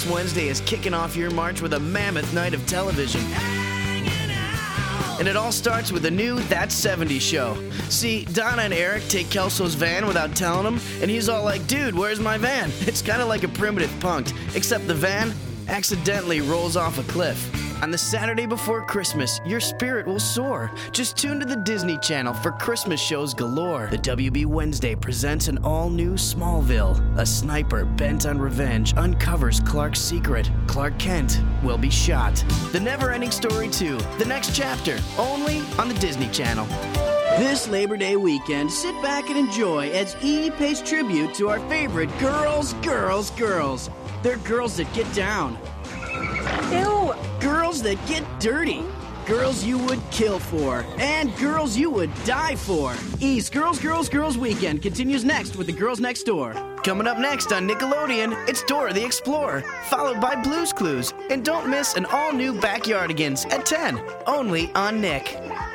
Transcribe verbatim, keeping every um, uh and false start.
Next Wednesday is kicking off your March with a mammoth night of television. And it all starts with a new That seventies show. See, Donna and Eric take Kelso's van without telling him, and he's all like, dude, where's my van? It's kind of like a primitive punk, except the van accidentally rolls off a cliff. On the Saturday before Christmas, your spirit will soar. Just tune to the Disney Channel for Christmas shows galore. The W B Wednesday presents an all-new Smallville. A sniper bent on revenge uncovers Clark's secret. Clark Kent will be shot. The Never-Ending Story two, the next chapter, only on the Disney Channel. This Labor Day weekend, sit back and enjoy as E pays tribute to our favorite girls, girls, girls. They're girls that get down. Ew! Girls that get dirty. Girls you would kill for. And girls you would die for. E's Girls, Girls, Girls Weekend continues next with the Girls Next Door. Coming up next on Nickelodeon, it's Dora the Explorer, followed by Blue's Clues. And don't miss an all-new Backyardigans at ten, only on Nick.